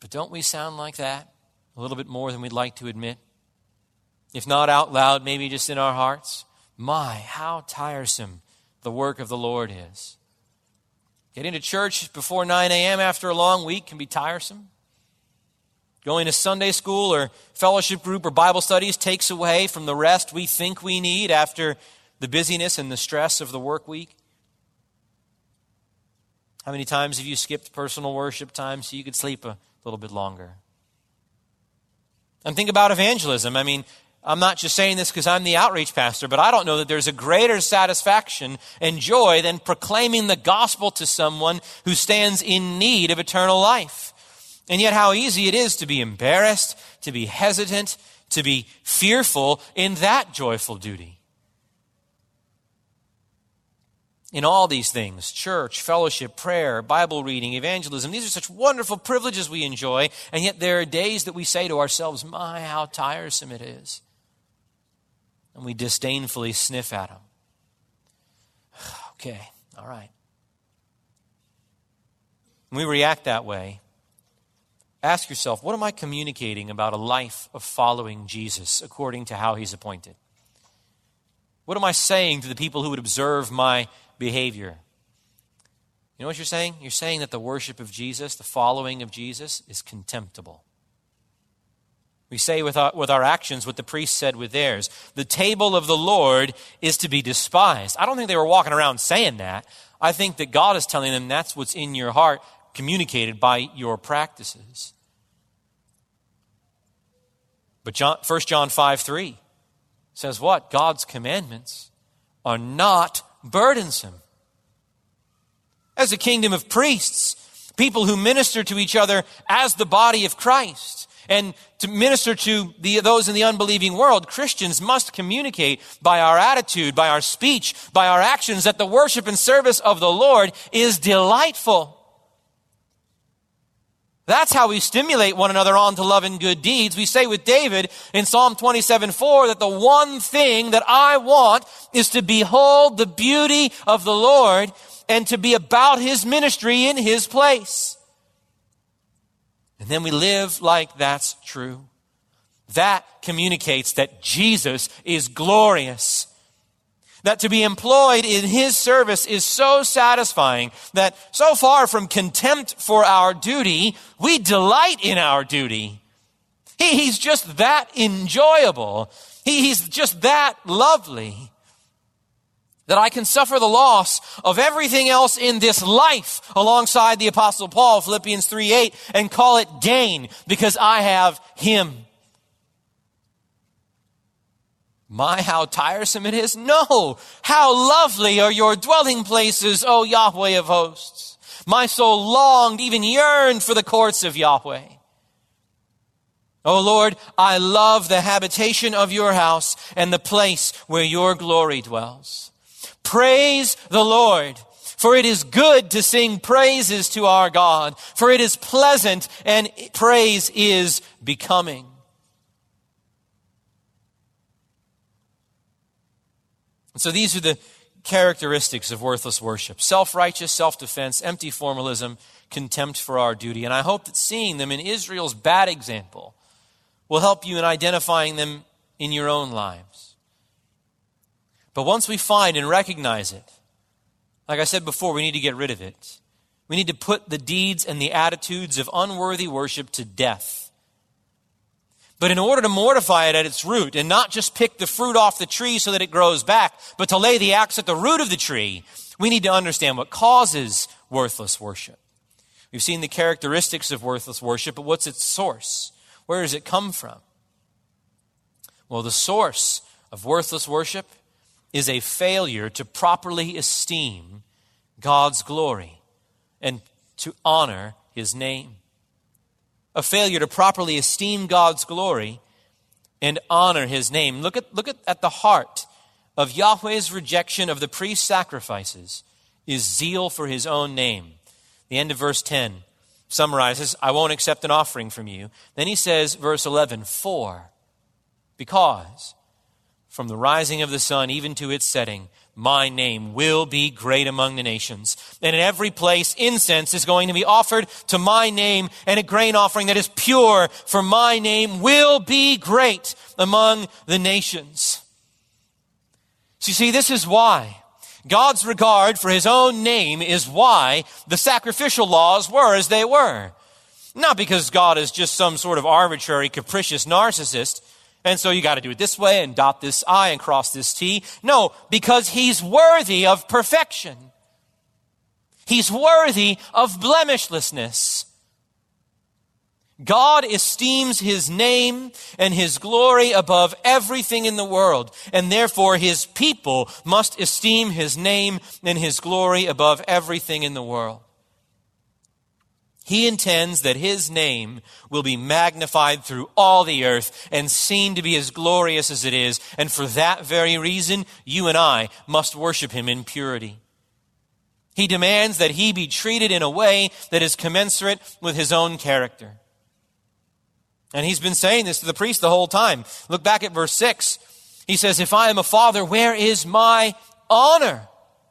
But don't we sound like that a little bit more than we'd like to admit? If not out loud, maybe just in our hearts. My, how tiresome the work of the Lord is. Getting to church before 9 a.m. after a long week can be tiresome. Going to Sunday school or fellowship group or Bible studies takes away from the rest we think we need after the busyness and the stress of the work week. How many times have you skipped personal worship time so you could sleep a little bit longer? And think about evangelism. I mean, I'm not just saying this because I'm the outreach pastor, but I don't know that there's a greater satisfaction and joy than proclaiming the gospel to someone who stands in need of eternal life. And yet how easy it is to be embarrassed, to be hesitant, to be fearful in that joyful duty. In all these things, church, fellowship, prayer, Bible reading, evangelism, these are such wonderful privileges we enjoy, and yet there are days that we say to ourselves, my, how tiresome it is. And we disdainfully sniff at them. Okay, all right. When we react that way, ask yourself, what am I communicating about a life of following Jesus according to how he's appointed? What am I saying to the people who would observe my behavior? You know what you're saying? You're saying that the worship of Jesus, the following of Jesus, is contemptible. We say with our actions what the priest said with theirs. The table of the Lord is to be despised. I don't think they were walking around saying that. I think that God is telling them that's what's in your heart, communicated by your practices. But 1 John 5:3 says what? God's commandments are not burdensome. As a kingdom of priests, people who minister to each other as the body of Christ, and to minister to those in the unbelieving world, Christians must communicate by our attitude, by our speech, by our actions, that the worship and service of the Lord is delightful. That's how we stimulate one another on to love and good deeds. We say with David in Psalm 27:4 that the one thing that I want is to behold the beauty of the Lord and to be about his ministry in his place. And then we live like that's true. That communicates that Jesus is glorious. That to be employed in his service is so satisfying that so far from contempt for our duty, we delight in our duty. He's just that enjoyable. He's just that lovely. That I can suffer the loss of everything else in this life alongside the Apostle Paul, Philippians 3:8, and call it gain because I have him. My, how tiresome it is? No. How lovely are your dwelling places, O Yahweh of hosts. My soul longed, even yearned for the courts of Yahweh. O Lord, I love the habitation of your house and the place where your glory dwells. Praise the Lord, for it is good to sing praises to our God, for it is pleasant and praise is becoming. And so these are the characteristics of worthless worship: self-righteous, self-defense, empty formalism, contempt for our duty. And I hope that seeing them in Israel's bad example will help you in identifying them in your own lives. But once we find and recognize it, like I said before, we need to get rid of it. We need to put the deeds and the attitudes of unworthy worship to death. But in order to mortify it at its root and not just pick the fruit off the tree so that it grows back, but to lay the axe at the root of the tree, we need to understand what causes worthless worship. We've seen the characteristics of worthless worship, but what's its source? Where does it come from? Well, the source of worthless worship is a failure to properly esteem God's glory and to honor his name. A failure to properly esteem God's glory and honor his name. Look at the heart of Yahweh's rejection of the priest's sacrifices is zeal for his own name. The end of verse 10 summarizes, I won't accept an offering from you. Then he says, verse 11, because from the rising of the sun even to its setting, my name will be great among the nations. And in every place, incense is going to be offered to my name, and a grain offering that is pure for my name will be great among the nations. So you see, this is why God's regard for his own name is why the sacrificial laws were as they were. Not because God is just some sort of arbitrary, capricious narcissist, and so you got to do it this way and dot this I and cross this T. No, because he's worthy of perfection. He's worthy of blemishlessness. God esteems his name and his glory above everything in the world, and therefore his people must esteem his name and his glory above everything in the world. He intends that his name will be magnified through all the earth and seen to be as glorious as it is. And for that very reason, you and I must worship him in purity. He demands that he be treated in a way that is commensurate with his own character. And he's been saying this to the priest the whole time. Look back at verse 6. He says, if I am a father, where is my honor?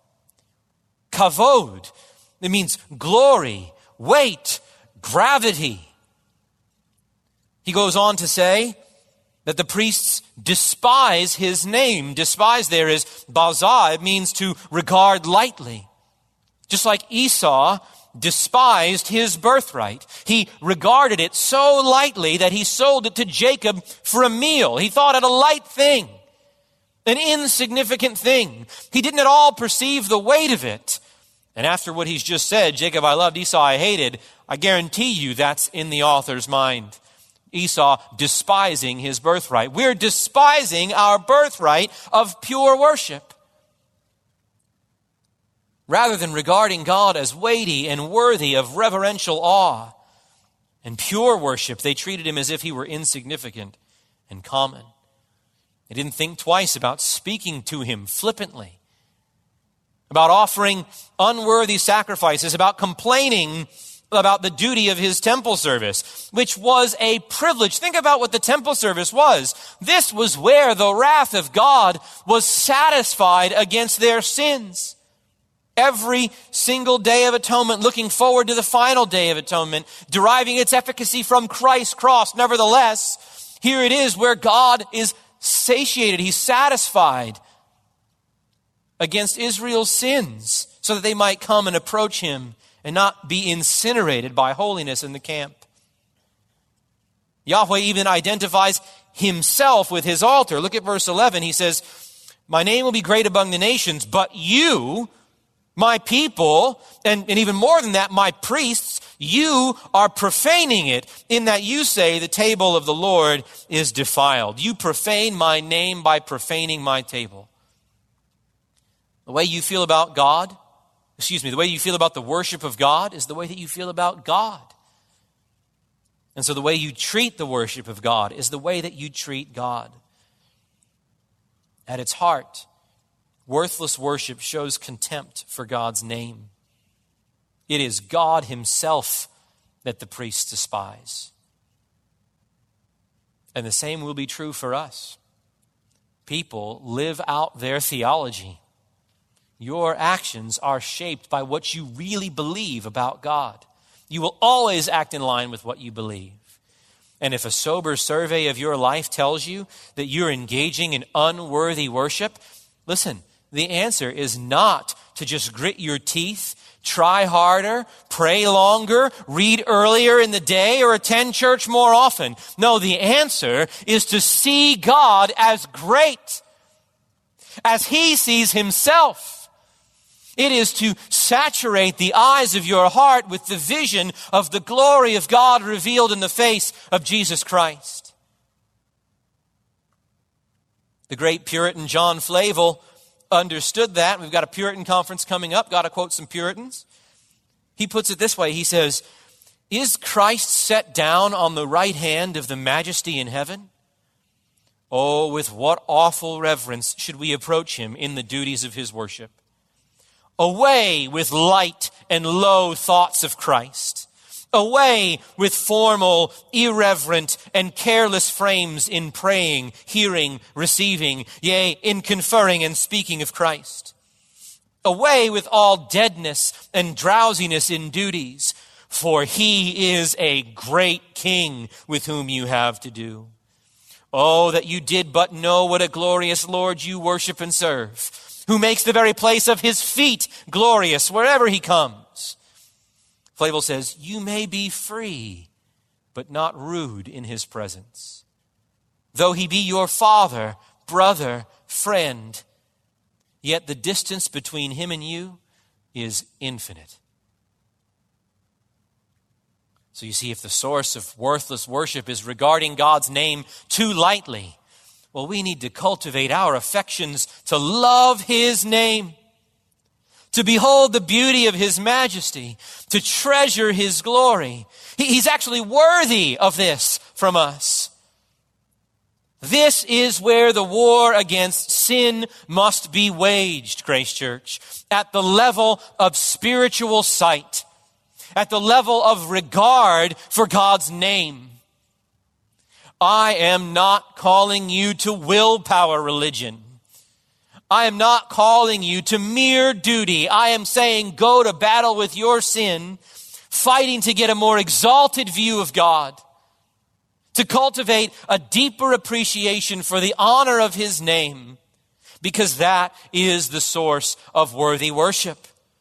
Kavod. It means glory, weight, gravity. He goes on to say that the priests despise his name. Despise there is bazah. It means to regard lightly. Just like Esau despised his birthright. He regarded it so lightly that he sold it to Jacob for a meal. He thought it a light thing, an insignificant thing. He didn't at all perceive the weight of it. And after what he's just said, Jacob I loved, Esau I hated, I guarantee you that's in the author's mind. Esau despising his birthright. We're despising our birthright of pure worship. Rather than regarding God as weighty and worthy of reverential awe and pure worship, they treated him as if he were insignificant and common. They didn't think twice about speaking to him flippantly, about offering unworthy sacrifices, about complaining about the duty of his temple service, which was a privilege. Think about what the temple service was. This was where the wrath of God was satisfied against their sins. Every single day of atonement, looking forward to the final day of atonement, deriving its efficacy from Christ's cross. Nevertheless, here it is where God is satiated. He's satisfied against Israel's sins so that they might come and approach him and not be incinerated by holiness in the camp. Yahweh even identifies himself with his altar. Look at verse 11. He says, my name will be great among the nations, but you, my people, and even more than that, my priests, you are profaning it in that you say the table of the Lord is defiled. You profane my name by profaning my table. The way you feel about God, the way you feel about the worship of God is the way that you feel about God. And so the way you treat the worship of God is the way that you treat God. At its heart, worthless worship shows contempt for God's name. It is God himself that the priests despise. And the same will be true for us. People live out their theology. Your actions are shaped by what you really believe about God. You will always act in line with what you believe. And if a sober survey of your life tells you that you're engaging in unworthy worship, listen, the answer is not to just grit your teeth, try harder, pray longer, read earlier in the day, or attend church more often. No, the answer is to see God as great, as he sees himself. It is to saturate the eyes of your heart with the vision of the glory of God revealed in the face of Jesus Christ. The great Puritan John Flavel understood that. We've got a Puritan conference coming up. Got to quote some Puritans. He puts it this way. He says, is Christ set down on the right hand of the majesty in heaven? Oh, with what awful reverence should we approach him in the duties of his worship. Away with light and low thoughts of Christ. Away with formal, irreverent, and careless frames in praying, hearing, receiving, yea, in conferring and speaking of Christ. Away with all deadness and drowsiness in duties, for he is a great king with whom you have to do. Oh, that you did but know what a glorious Lord you worship and serve, who makes the very place of his feet glorious wherever he comes. Flavel says, you may be free, but not rude in his presence. Though he be your father, brother, friend, yet the distance between him and you is infinite. So you see, if the source of worthless worship is regarding God's name too lightly, well, we need to cultivate our affections to love his name, to behold the beauty of his majesty, to treasure his glory. He's actually worthy of this from us. This is where the war against sin must be waged, Grace Church, at the level of spiritual sight, at the level of regard for God's name. I am not calling you to willpower religion. I am not calling you to mere duty. I am saying go to battle with your sin, fighting to get a more exalted view of God, to cultivate a deeper appreciation for the honor of his name, because that is the source of worthy worship.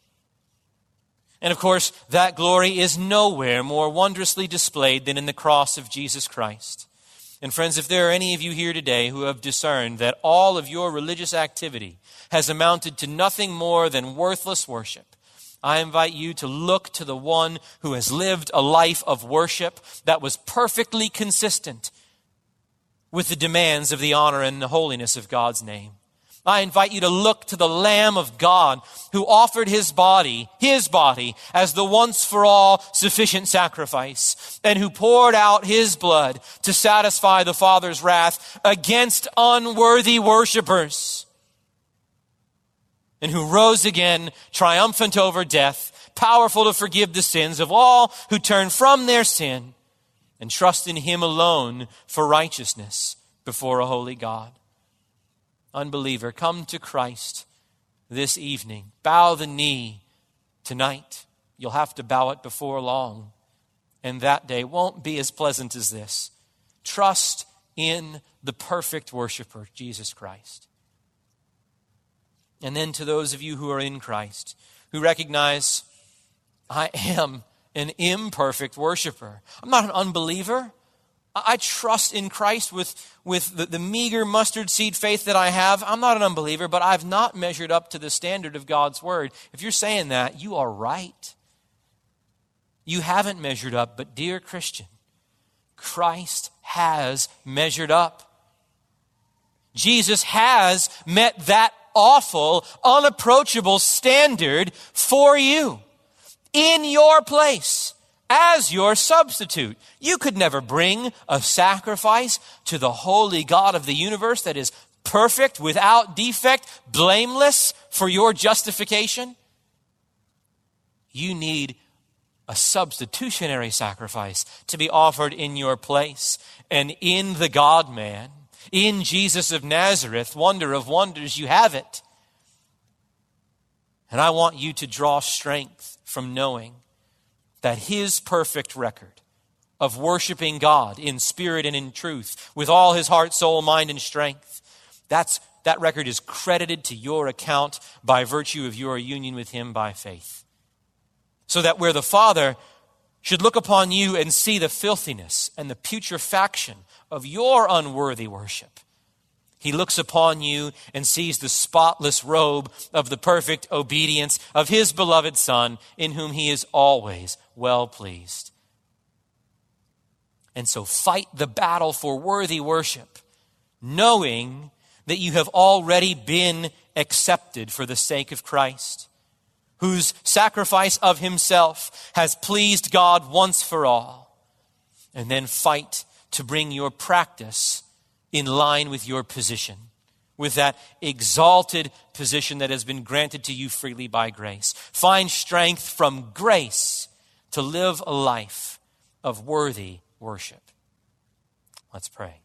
And of course, that glory is nowhere more wondrously displayed than in the cross of Jesus Christ. And friends, if there are any of you here today who have discerned that all of your religious activity has amounted to nothing more than worthless worship, I invite you to look to the one who has lived a life of worship that was perfectly consistent with the demands of the honor and the holiness of God's name. I invite you to look to the Lamb of God who offered his body as the once for all sufficient sacrifice, and who poured out his blood to satisfy the Father's wrath against unworthy worshipers, and who rose again triumphant over death, powerful to forgive the sins of all who turn from their sin and trust in him alone for righteousness before a holy God. Unbeliever, come to Christ this evening. Bow the knee tonight. You'll have to bow it before long. And that day won't be as pleasant as this. Trust in the perfect worshiper, Jesus Christ. And then to those of you who are in Christ, who recognize, I am an imperfect worshiper. I'm not an unbeliever. I trust in Christ with the meager mustard seed faith that I have. I'm not an unbeliever, but I've not measured up to the standard of God's word. If you're saying that, you are right. You haven't measured up, but dear Christian, Christ has measured up. Jesus has met that awful, unapproachable standard for you in your place. As your substitute. You could never bring a sacrifice to the holy God of the universe that is perfect, without defect, blameless for your justification. You need a substitutionary sacrifice to be offered in your place. And in the God-man, in Jesus of Nazareth, wonder of wonders, you have it. And I want you to draw strength from knowing that his perfect record of worshiping God in spirit and in truth with all his heart, soul, mind, and strength, that record is credited to your account by virtue of your union with him by faith. So that where the Father should look upon you and see the filthiness and the putrefaction of your unworthy worship, he looks upon you and sees the spotless robe of the perfect obedience of his beloved Son, in whom he is always well pleased. And so fight the battle for worthy worship, knowing that you have already been accepted for the sake of Christ, whose sacrifice of himself has pleased God once for all. And then fight to bring your practice in line with your position, with that exalted position that has been granted to you freely by grace. Find strength from grace to live a life of worthy worship. Let's pray.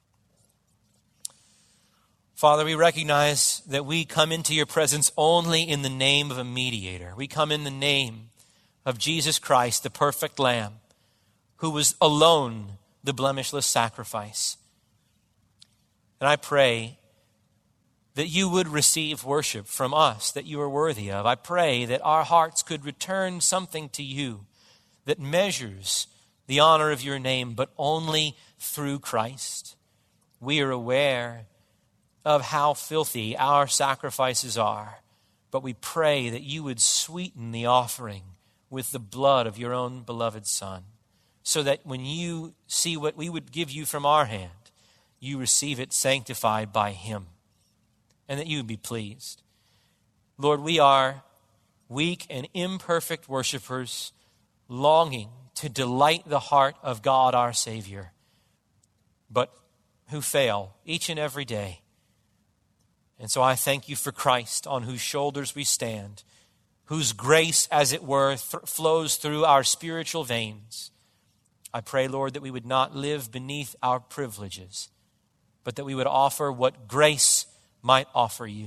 Father, we recognize that we come into your presence only in the name of a mediator. We come in the name of Jesus Christ, the perfect Lamb, who was alone the blemishless sacrifice. And I pray that you would receive worship from us that you are worthy of. I pray that our hearts could return something to you that measures the honor of your name, but only through Christ. We are aware of how filthy our sacrifices are, but we pray that you would sweeten the offering with the blood of your own beloved Son, so that when you see what we would give you from our hand, you receive it sanctified by him, and that you would be pleased. Lord, we are weak and imperfect worshipers, longing to delight the heart of God our Savior, but who fail each and every day. And so I thank you for Christ, on whose shoulders we stand, whose grace, as it were, flows through our spiritual veins. I pray, Lord, that we would not live beneath our privileges, but that we would offer what grace might offer you.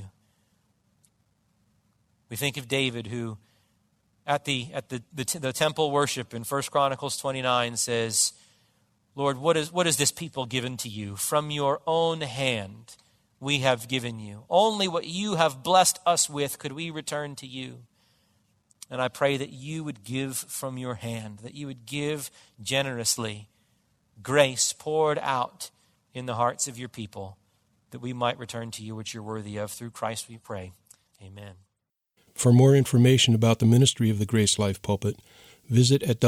We think of David, who at the temple worship in 1 Chronicles 29 says, Lord, what is this people given to you? From your own hand we have given you. Only what you have blessed us with could we return to you. And I pray that you would give from your hand, that you would give generously, grace poured out in the hearts of your people, that we might return to you which you're worthy of. Through Christ we pray. Amen. For more information about the ministry of the Grace Life Pulpit, visit at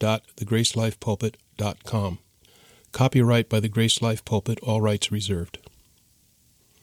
www.thegracelifepulpit.com. Copyright by the Grace Life Pulpit, all rights reserved.